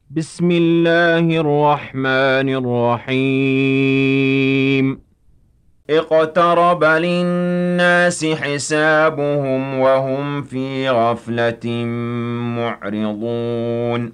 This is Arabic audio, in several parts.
بسم الله الرحمن الرحيم. اقترب للناس حسابهم وهم في غفلة معرضون.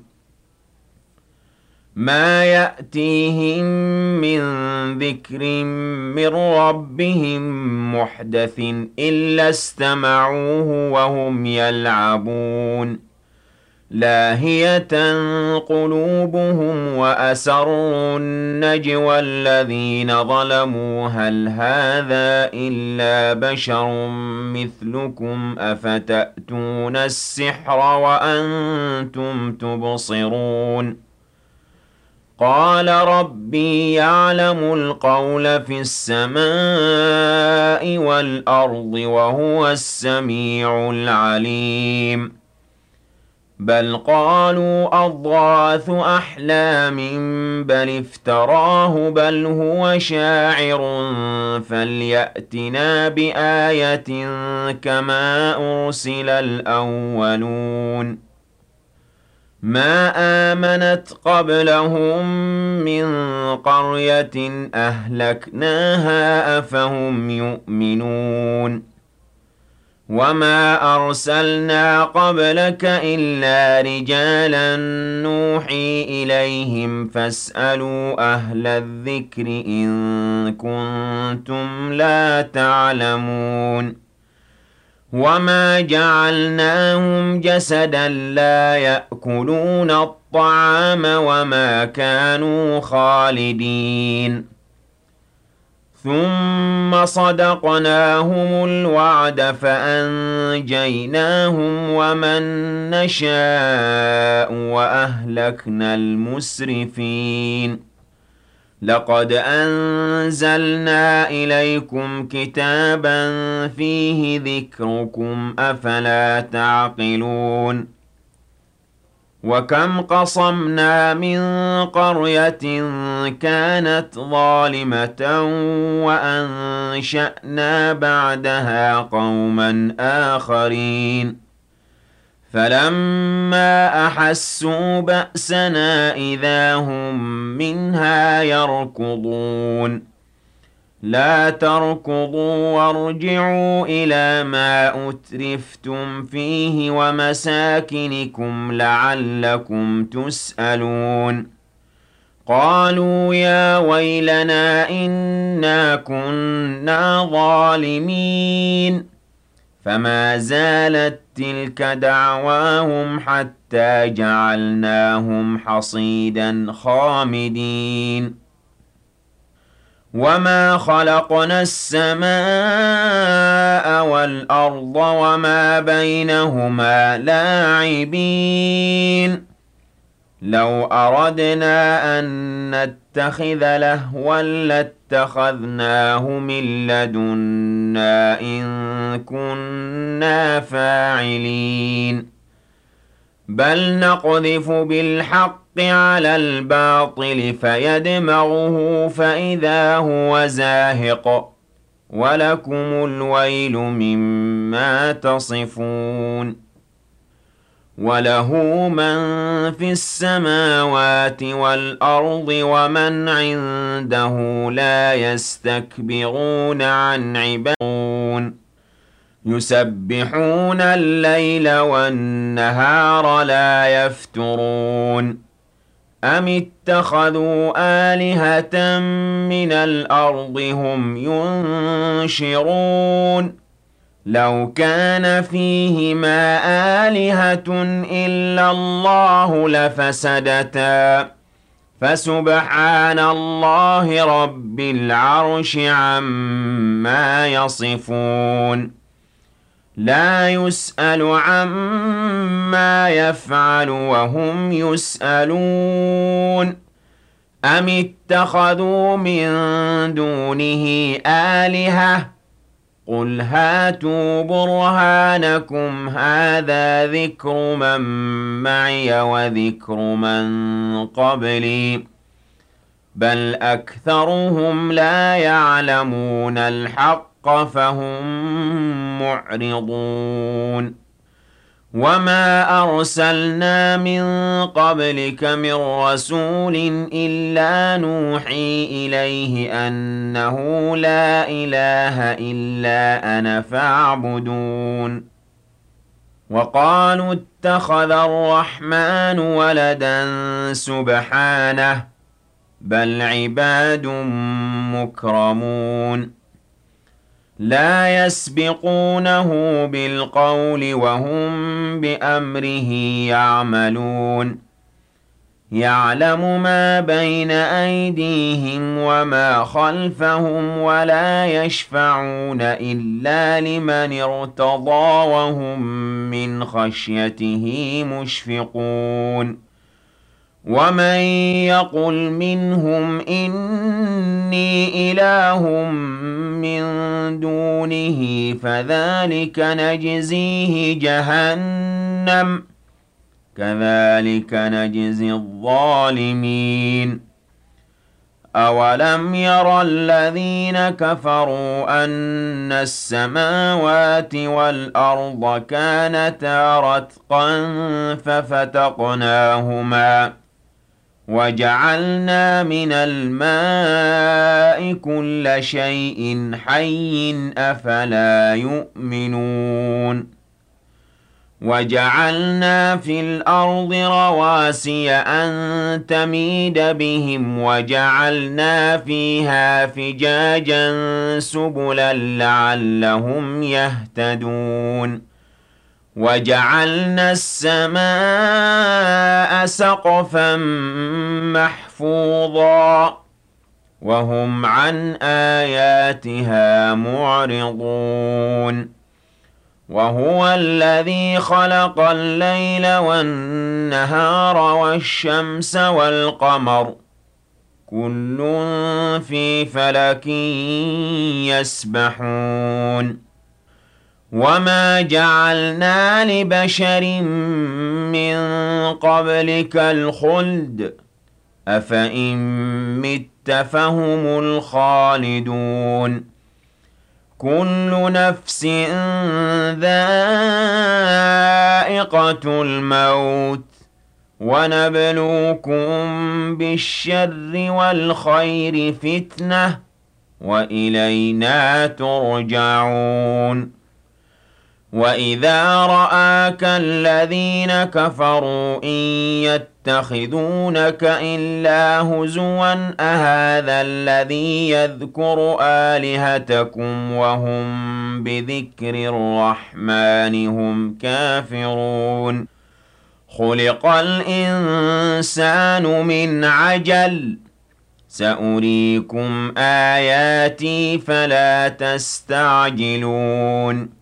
ما يأتيهم من ذكر من ربهم محدث إلا استمعوه وهم يلعبون. لاهية قلوبهم وأسروا النجوى الذين ظلموا هل هذا إلا بشر مثلكم أفتأتون السحر وأنتم تبصرون. قال ربي يعلم القول في السماء والأرض وهو السميع العليم. بل قالوا أضغاث أحلام بل افتراه بل هو شاعر فليأتنا بآية كما أرسل الأولون. ما آمنت قبلهم من قرية أهلكناها أفهم يؤمنون. وما أرسلنا قبلك إلا رجالا نوحي إليهم فاسألوا أهل الذكر إن كنتم لا تعلمون. وما جعلناهم جسدا لا يأكلون الطعام وما كانوا خالدين. ثم صدقناهم الوعد فأنجيناهم ومن نشاء وأهلكنا المسرفين. لقد أنزلنا إليكم كتابا فيه ذكركم أفلا تعقلون. وكم قصمنا من قرية كانت ظالمة وأنشأنا بعدها قوما آخرين. فلما أحسوا بأسنا إذا هم منها يركضون. لا تركضوا وارجعوا إلى ما أترفتم فيه ومساكنكم لعلكم تسألون. قالوا يا ويلنا إنا كنا ظالمين. فما زالت تلك دعواهم حتى جعلناهم حصيدا خامدين. وما خلقنا السماء والأرض وما بينهما لاعبين. لو أردنا أن نتخذ لهوا لاتخذناه من لدنا إن كنا فاعلين. بل نقذف بالحق على الباطل فيدمغه فإذا هو زاهق. ولكم الويل مما تصفون. وله من في السماوات والأرض ومن عنده لا يستكبرون عن عبادته يسبحون الليل والنهار لا يفترون. أم اتخذوا آلهة من الأرض هم ينشرون. لو كان فيهما آلهة إلا الله لفسدتا فسبحان الله رب العرش عما يصفون. لا يسأل عما يفعل وهم يسألون. أم اتخذوا من دونه آلهة قل هاتوا برهانكم هذا ذكر من معي وذكر من قبلي بل أكثرهم لا يعلمون الحق فهم معرضون. وَمَا أَرْسَلْنَا مِن قَبْلِكَ مِن رَّسُولٍ إِلَّا نُوحِي إِلَيْهِ أَنَّهُ لَا إِلَٰهَ إِلَّا أَنَا فَاعْبُدُونِ وَقَالُوا اتَّخَذَ الرَّحْمَٰنُ وَلَدًا سُبْحَانَهُ ۖ بَلْ عِبَادٌ مُّكْرَمُونَ لَا يَسْبِقُونَهُ بِالْقَوْلِ وَهُم بِأَمْرِهِ يَعْمَلُونَ يَعْلَمُ مَا بَيْنَ أَيْدِيهِمْ وَمَا خَلْفَهُمْ وَلَا يَشْفَعُونَ إِلَّا لِمَنِ ارْتَضَىٰ وَهُم مِّنْ خَشْيَتِهِ مُشْفِقُونَ وَمَن يَقُلْ مِنْهُمْ إِنِّي إِلَٰهٌ مِّن دُونِهِ فَذَٰلِكَ نَجْزِيهِ جَهَنَّمَ ۚ كَذَٰلِكَ نَجْزِي الظَّالِمِينَ أَوَلَمْ يَرَ الَّذِينَ كَفَرُوا أَنَّ السَّمَاوَاتِ وَالْأَرْضَ كَانَتَا رَتْقًا فَفَتَقْنَاهُمَا وَجَعَلْنَا مِنَ الْمَاءِ كُلَّ شَيْءٍ حَيٍّ ۖ أَفَلَا يُؤْمِنُونَ وَجَعَلْنَا فِي الْأَرْضِ رَوَاسِيَ أَن تَمِيدَ بِهِمْ وَجَعَلْنَا فِيهَا فِجَاجًا سُبُلًا لَّعَلَّهُمْ يَهْتَدُونَ وَجَعَلْنَا السَّمَاءَ سَقْفًا مَّحْفُوظًا وَهُمْ عَنْ آيَاتِهَا مُعْرِضُونَ وَهُوَ الَّذِي خَلَقَ اللَّيْلَ وَالنَّهَارَ وَالشَّمْسَ وَالْقَمَرَ ۖ كُلٌّ فِي فَلَكٍ يَسْبَحُونَ وَمَا جَعَلْنَا لِبَشَرٍ مِّن قَبْلِكَ الْخُلْدَ ۖ أَفَإِن مِّتَّ فَهُمُ الْخَالِدُونَ كُلُّ نَفْسٍ ذَائِقَةُ الْمَوْتِ ۖ وَنَبْلُوكُم بِالشَّرِّ وَالْخَيْرِ فِتْنَةً ۖ وَإِلَيْنَا تُرْجَعُونَ وَإِذَا رَآكَ الَّذِينَ كَفَرُوا إِن يَتَّخِذُونَكَ إِلَّا هُزُوًا أَهَٰذَا الَّذِي يَذْكُرُ آلِهَتَكُمْ وَهُم بِذِكْرِ الرَّحْمَٰنِ هُمْ كَافِرُونَ خُلِقَ الْإِنسَانُ مِنْ عَجَلٍ ۚ سَأُرِيكُمْ آيَاتِي فَلَا تَسْتَعْجِلُونِ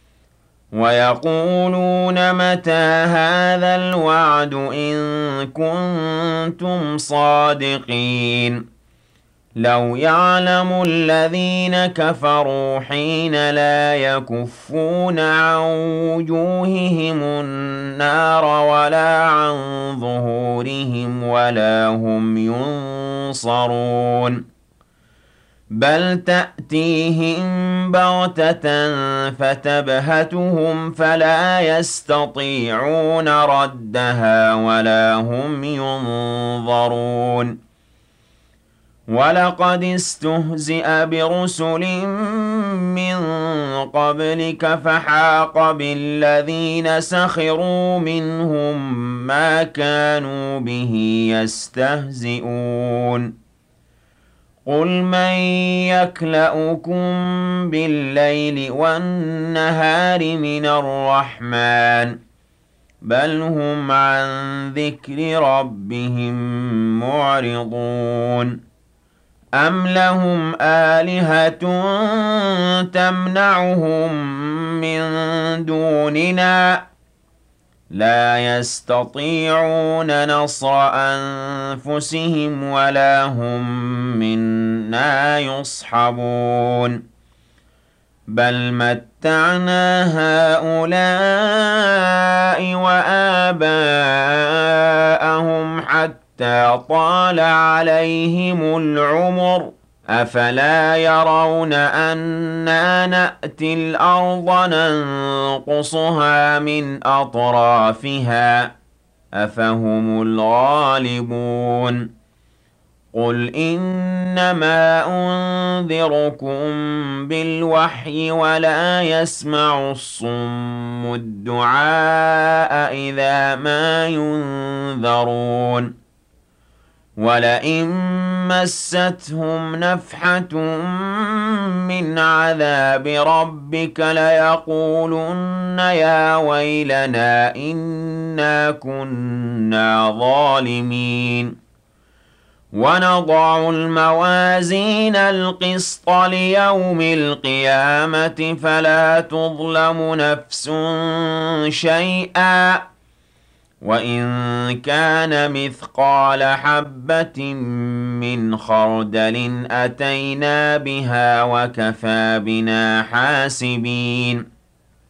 وَيَقُولُونَ مَتَىٰ هَٰذَا الْوَعْدُ إِن كُنتُمْ صَادِقِينَ لَوْ يَعْلَمُ الَّذِينَ كَفَرُوا حِينَ لَا يَكُفُّونَ عَن وُجُوهِهِمُ النَّارَ وَلَا عَن ظُهُورِهِمْ وَلَا هُمْ يُنصَرُونَ بَلْ تَأْتِيهِم بَغْتَةً فَتَبْهَتُهُمْ فَلَا يَسْتَطِيعُونَ رَدَّهَا وَلَا هُمْ يُنظَرُونَ وَلَقَدِ اسْتُهْزِئَ بِرُسُلٍ مِّن قَبْلِكَ فَحَاقَ بِالَّذِينَ سَخِرُوا مِنْهُم مَّا كَانُوا بِهِ يَسْتَهْزِئُونَ قُلْ مَن يَكْلَؤُكُم بِاللَّيْلِ وَالنَّهَارِ مِنَ الرَّحْمَٰنِ ۗ بَلْ هُمْ عَن ذِكْرِ رَبِّهِم مُّعْرِضُونَ أَمْ لَهُمْ آلِهَةٌ تَمْنَعُهُم مِّن دُونِنَا ۚ لَا يَسْتَطِيعُونَ نَصْرَ أَنفُسِهِمْ وَلَا هُم مِّنَّا يُصْحَبُونَ بَلْ مَتَّعْنَا هَٰؤُلَاءِ وَآبَاءَهُمْ حَتَّىٰ طَالَ عَلَيْهِمُ الْعُمُرُ ۗ أَفَلَا يَرَوْنَ أَنَّا نَأْتِي الْأَرْضَ نَنقُصُهَا مِنْ أَطْرَافِهَا ۚ أَفَهُمُ الْغَالِبُونَ قُلْ إِنَّمَا أُنذِرُكُم بِالْوَحْيِ وَلَا يَسْمَعُ الصُّمُّ الدُّعَاءَ إِذَا مَا يُنذَرُونَ وَلَئِن مَّسَّتْهُمْ نَفْحَةٌ مِّنْ عَذَابِ رَبِّكَ لَيَقُولُنَّ يَا وَيْلَنَا إِنَّا كُنَّا ظَالِمِينَ وَنَضَعُ الْمَوَازِينَ الْقِسْطَ لِيَوْمِ الْقِيَامَةِ فَلَا تُظْلَمُ نَفْسٌ شَيْئًا ۖ وَإِن كَانَ مِثْقَالَ حَبَّةٍ مِّنْ خَرْدَلٍ أَتَيْنَا بِهَا وَكَفَىٰ بِنَا حَاسِبِينَ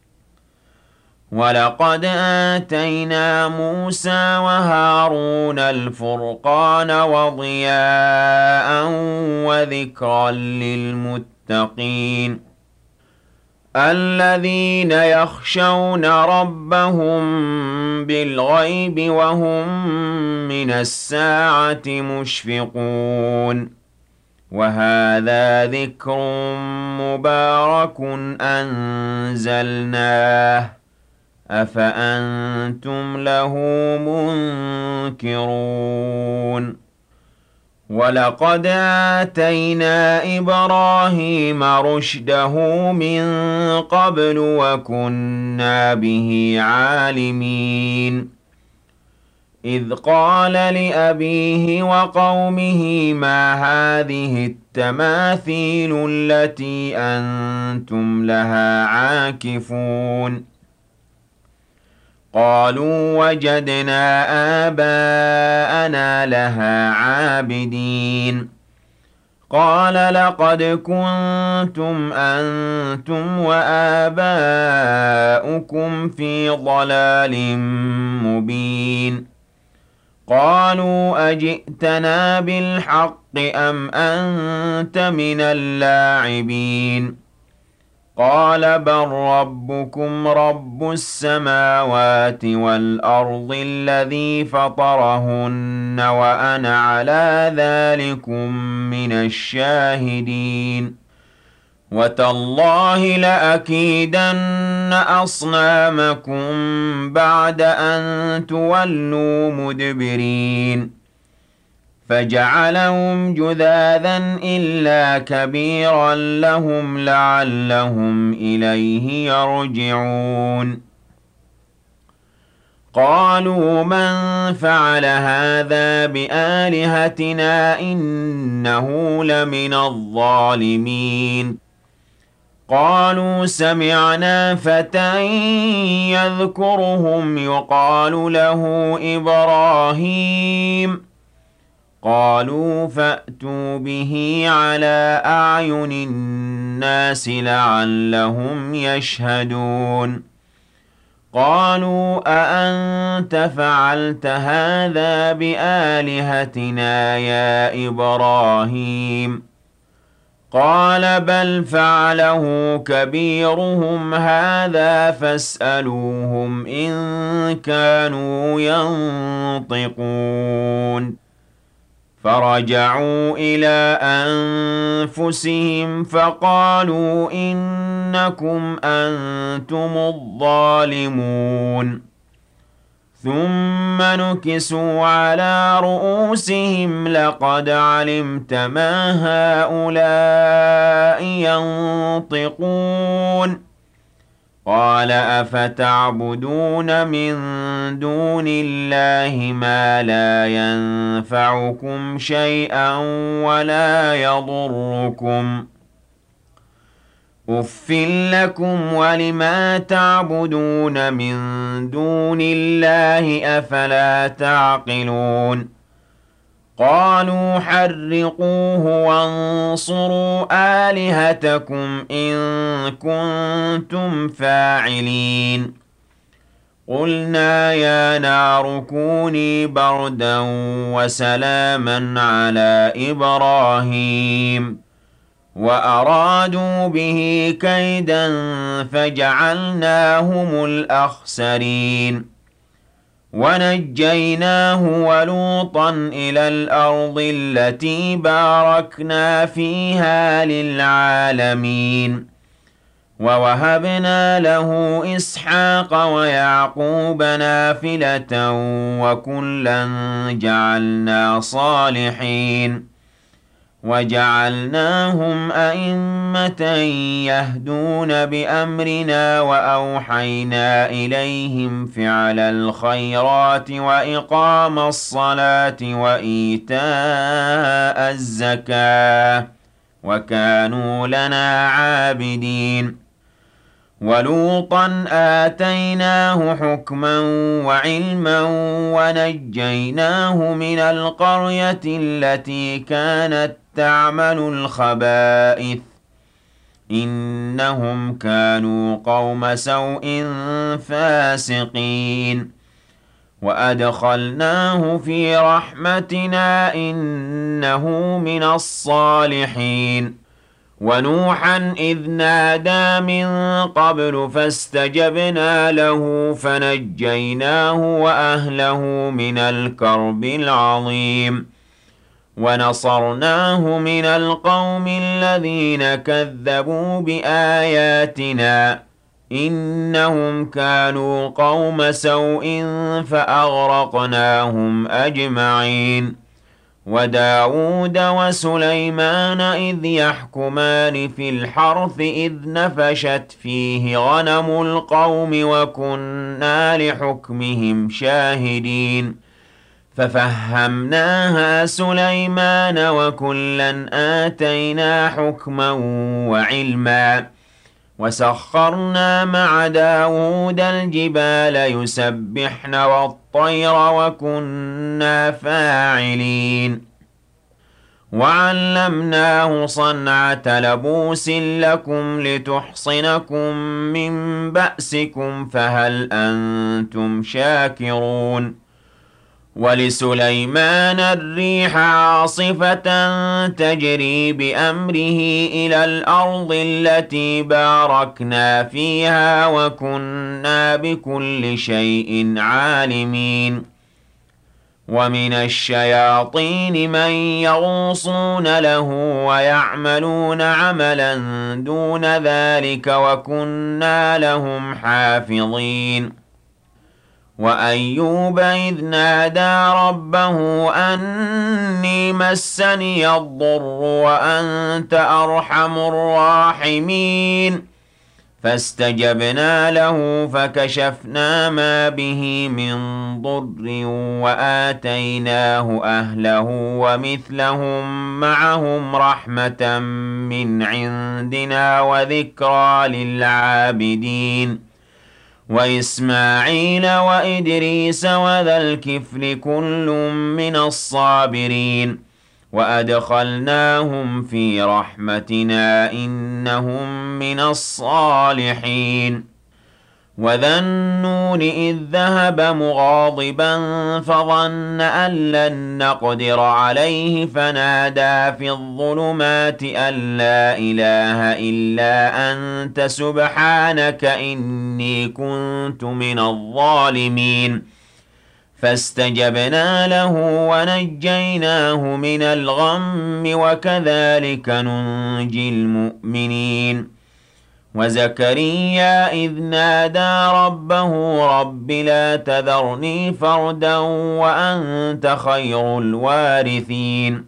وَلَقَدْ آتَيْنَا مُوسَىٰ وَهَارُونَ الْفُرْقَانَ وَضِيَاءً وَذِكْرًا لِّلْمُتَّقِينَ الَّذِينَ يَخْشَوْنَ رَبَّهُم بِالْغَيْبِ وَهُم مِّنَ السَّاعَةِ مُشْفِقُونَ وَهَٰذَا ذِكْرٌ مُّبَارَكٌ أَنزَلْنَاهُ أَفَأَنتُمْ لَهُ مُنكِرُونَ وَلَقَدْ آتَيْنَا إِبْرَاهِيمَ رُشْدَهُ مِن قَبْلُ وَكُنَّا بِهِ عَالِمِينَ إِذْ قَالَ لِأَبِيهِ وَقَوْمِهِ مَا هَٰذِهِ التَّمَاثِيلُ الَّتِي أَنتُمْ لَهَا عَاكِفُونَ قَالُوا وَجَدْنَا آبَاءَنَا لَهَا عَابِدِينَ قَالَ لَقَدْ كُنتُمْ أَنتُمْ وَآبَاؤُكُمْ فِي ضَلَالٍ مُّبِينٍ قَالُوا أَجِئْتَنَا بِالْحَقِّ أَمْ أَنتَ مِنَ اللاعبين قَالَ بَل رَّبُّكُمْ رَبُّ السَّمَاوَاتِ وَالْأَرْضِ الَّذِي فَطَرَهُنَّ وَأَنَا عَلَىٰ ذَٰلِكُم مِّنَ الشَّاهِدِينَ وَتَاللَّهِ لَأَكِيدَنَّ أَصْنَامَكُم بَعْدَ أَن تُوَلُّوا مُدْبِرِينَ فَجَعَلَهُمْ جُذَاذًا إِلَّا كَبِيرًا لَّهُمْ لَعَلَّهُمْ إِلَيْهِ يَرْجِعُونَ قَالُوا مَن فَعَلَ هَٰذَا بِآلِهَتِنَا إِنَّهُ لَمِنَ الظَّالِمِينَ قَالُوا سَمِعْنَا فَتًى يَذْكُرُهُمْ يُقَالُ لَهُ إِبْرَاهِيمُ قَالُوا فَأْتُوا بِهِ عَلَىٰ أَعْيُنِ النَّاسِ لَعَلَّهُمْ يَشْهَدُونَ قَالُوا أَأَنتَ فَعَلْتَ هَٰذَا بِآلِهَتِنَا يَا إِبْرَاهِيمُ قَالَ بَلْ فَعَلَهُ كَبِيرُهُمْ هَٰذَا فَاسْأَلُوهُمْ إِن كَانُوا يَنطِقُونَ فَرَجَعُوا إِلَىٰ أَنفُسِهِمْ فَقَالُوا إِنَّكُمْ أَنتُمُ الظَّالِمُونَ ثُمَّ نُكِسُوا عَلَىٰ رُءُوسِهِمْ لَقَدْ عَلِمْتَ مَا هَٰؤُلَاءِ يَنطِقُونَ قَالَ أَفَتَعْبُدُونَ مِن دُونِ اللَّهِ مَا لَا يَنفَعُكُمْ شَيْئًا وَلَا يَضُرُّكُمْ أُفٍّ لَّكُمْ وَلِمَا تَعْبُدُونَ مِن دُونِ اللَّهِ أَفَلَا تَعْقِلُونَ قَالُوا حَرِّقُوهُ وَانصُرُوا آلِهَتَكُمْ إِن كُنتُمْ فَاعِلِينَ قُلْنَا يَا نَارُ كُونِي بَرْدًا وَسَلَامًا عَلَىٰ إِبْرَاهِيمَ وأرادوا به كيدا فجعلناهم الأخسرين ونجيناه ولوطا إلى الأرض التي باركنا فيها للعالمين ووهبنا له إسحاق ويعقوب نافلة وكلا جعلنا صالحين وجعلناهم أئمة يهدون بأمرنا وأوحينا إليهم فعل الخيرات وإقام الصلاة وإيتاء الزكاة وكانوا لنا عابدين ولوطا آتيناه حكما وعلما ونجيناه من القرية التي كانت تعمل الخبائث إنهم كانوا قوم سوء فاسقين وأدخلناه في رحمتنا إنه من الصالحين ونوحا إذ نادى من قبل فاستجبنا له فنجيناه وأهله من الكرب العظيم ونصرناه من القوم الذين كذبوا بآياتنا إنهم كانوا قوم سوء فأغرقناهم أجمعين وداود وسليمان إذ يحكمان في الحرث إذ نفشت فيه غنم القوم وكنا لحكمهم شاهدين ففهمناها سليمان وكلا آتينا حكما وعلما وسخرنا مع داود الجبال يسبحن والطير وكنا فاعلين وعلمناه صنعة لبوس لكم لتحصنكم من بأسكم فهل أنتم شاكرون ولسليمان الريح عاصفة تجري بأمره إلى الأرض التي باركنا فيها وكنا بكل شيء عالمين ومن الشياطين من يغوصون له ويعملون عملا دون ذلك وكنا لهم حافظين وأيوب إذ نادى ربه أني مسني الضر وأنت أرحم الراحمين فاستجبنا له فكشفنا ما به من ضر وآتيناه أهله ومثلهم معهم رحمة من عندنا وذكرى للعابدين وإسماعيل وإدريس وذا الكفل كل من الصابرين وأدخلناهم في رحمتنا إنهم من الصالحين وذا النون إذ ذهب مغاضبا فظن أن لن نقدر عليه فنادى في الظلمات أن لا إله إلا أنت سبحانك إني كنت من الظالمين فاستجبنا له ونجيناه من الغم وكذلك ننجي المؤمنين وزكريا إذ نادى ربه رب لا تذرني فردا وأنت خير الوارثين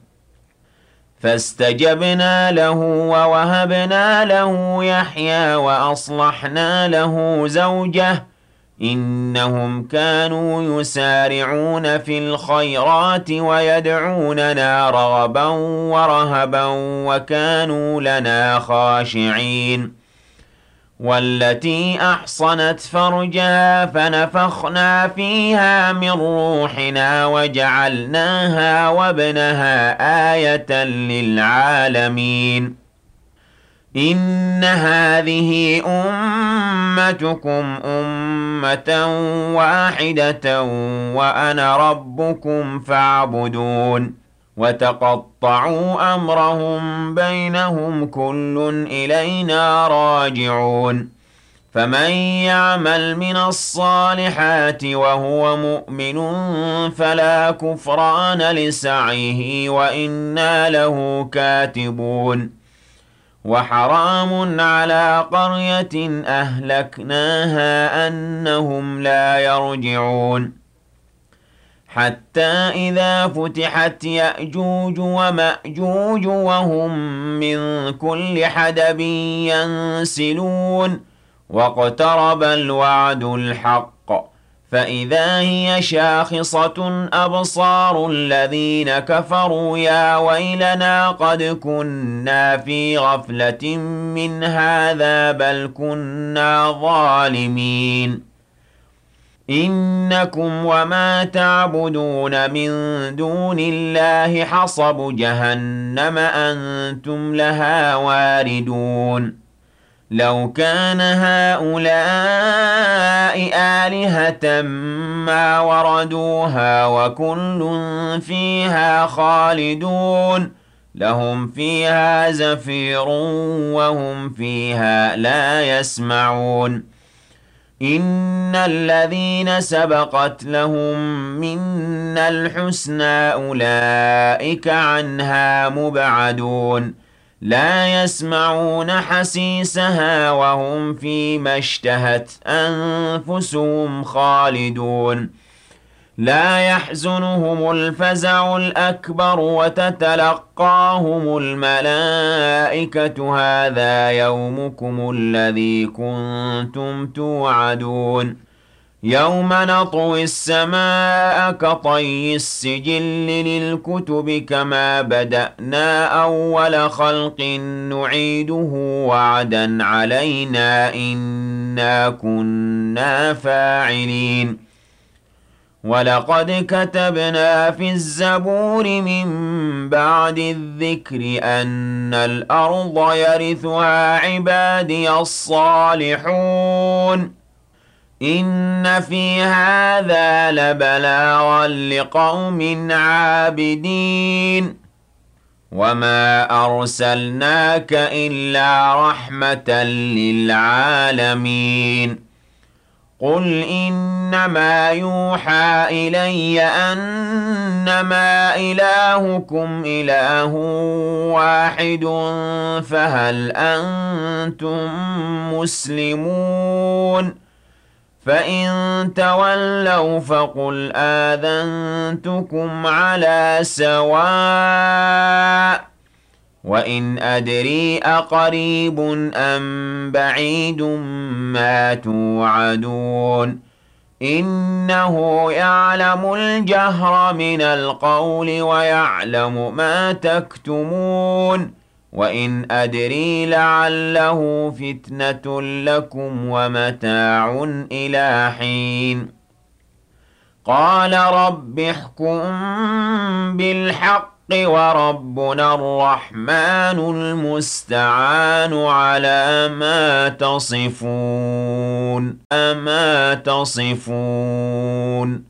فاستجبنا له ووهبنا له يحيى وأصلحنا له زوجه إنهم كانوا يسارعون في الخيرات ويدعوننا رغبا ورهبا وكانوا لنا خاشعين والتي أحصنت فرجها فنفخنا فيها من روحنا وجعلناها وابنها آية للعالمين إن هذه أمتكم أمة واحدة وأنا ربكم فاعبدون وتقطعوا أمرهم بينهم كل إلينا راجعون فمن يعمل من الصالحات وهو مؤمن فلا كفران لسعيه وإنا له كاتبون وحرام على قرية أهلكناها أنهم لا يرجعون حتى إذا فتحت يأجوج ومأجوج وهم من كل حدب ينسلون واقترب الوعد الحق فإذا هي شاخصة أبصار الذين كفروا يا ويلنا قد كنا في غفلة من هذا بل كنا ظالمين إنكم وما تعبدون من دون الله حصب جهنم أنتم لها واردون لو كان هؤلاء آلهة ما وردوها وكل فيها خالدون لهم فيها زفير وهم فيها لا يسمعون إن الذين سبقت لهم منا الحسنى أولئك عنها مبعدون لا يسمعون حسيسها وهم فيما اشتهت أنفسهم خالدون لا يحزنهم الفزع الأكبر وتتلقاهم الملائكة هذا يومكم الذي كنتم توعدون يوم نطوي السماء كطي السجل للكتب كما بدأنا أول خلق نعيده وعدا علينا إنا كنا فاعلين ولقد كتبنا في الزبور من بعد الذكر أن الأرض يرثها عبادي الصالحون إن في هذا لبلاغا لقوم عابدين وما أرسلناك إلا رحمة للعالمين قل إنما يوحى إلي أنما إلهكم إله واحد فهل أنتم مسلمون فإن تولوا فقل آذنتكم على سواء وإن أدري أقريب أم بعيد ما توعدون إنه يعلم الجهر من القول ويعلم ما تكتمون وإن أدري لعله فتنة لكم ومتاع إلى حين قال رب احكم بالحق وربنا الرحمن المستعان على ما تصفون